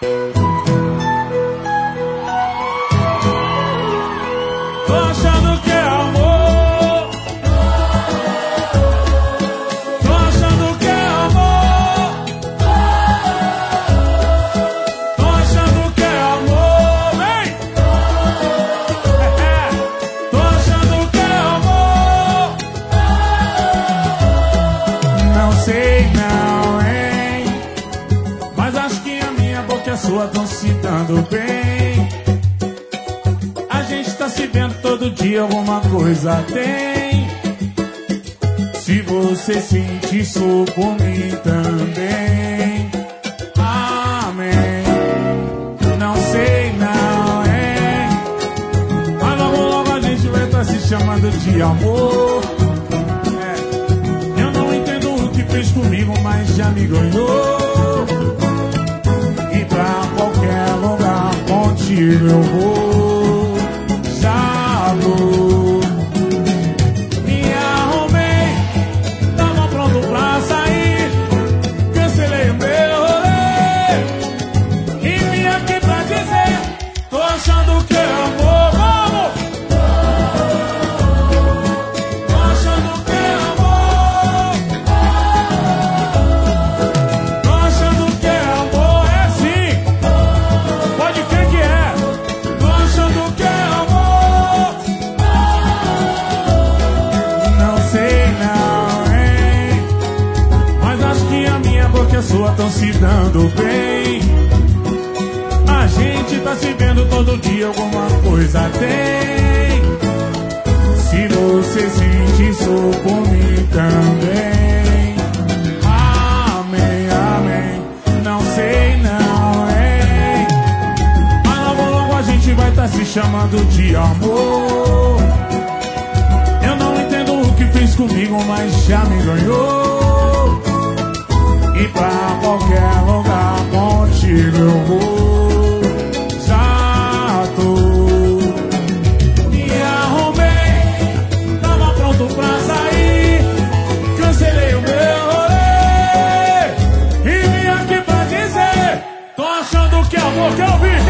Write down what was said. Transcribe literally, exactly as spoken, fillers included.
Tô achando que é amor. Tô achando que é amor. Tô achando que é amor, vem. É, é. Tô achando que é amor. Não sei não, hein, mas acho que a minha boca e a sua tão se dando bem. A gente tá se vendo todo dia, alguma coisa tem. Se você sente isso por mim também. Amém. Não sei não, hein, mas logo logo a gente vai estar se chamando de amor. É. Eu não entendo o que fez comigo, mas já me ganhou. E pra qualquer lugar contigo eu vou. Já vou. Me arrumei, tava pronto pra sair. Cancelei o meu rolê e vim aqui pra dizer: tô achando que é amor, vamos! Tô achando que é amor. Tô achando que é amor, é sim. Pode crer que é. Tô achando que é amor. Não sei não, hein, mas acho que a minha boca e a sua tão se dando bem. A gente tá se vendo todo dia, alguma coisa tem. Se você sente isso por mim também. Amém, amém. Não sei não, hein, mas logo logo a gente vai tá se chamando de amor. Eu não entendo o que fez comigo, mas já me ganhou. E pra qualquer lugar contigo eu vou. Já tô. Me arrumei, tava pronto pra sair. Cancelei o meu rolê e vim aqui pra dizer: tô achando que é amor, quer ouvir?